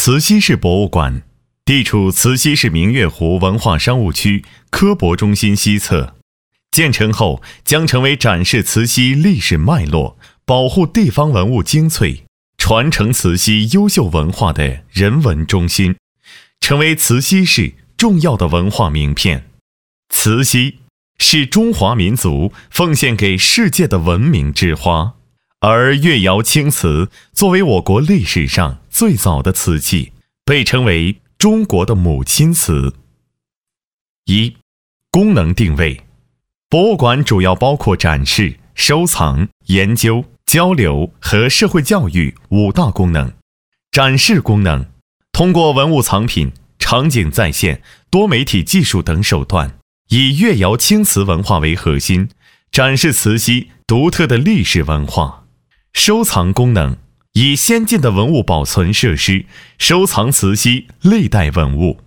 慈溪市博物馆地处慈溪市明月湖文化商务区科博中心西侧，建成后将成为展示慈溪历史脉络、保护地方文物精粹、传承慈溪优秀文化的人文中心，成为慈溪市重要的文化名片。慈溪是中华民族奉献给世界的文明之花，而越窑青瓷作为我国历史上最早的瓷器，被称为中国的母亲瓷。一、功能定位。博物馆主要包括展示、收藏、研究、交流和社会教育5大功能。展示功能，通过文物藏品、场景再现、多媒体技术等手段，以越窑青瓷文化为核心，展示慈溪独特的历史文化。收藏功能，以先进的文物保存设施收藏慈溪历代文物。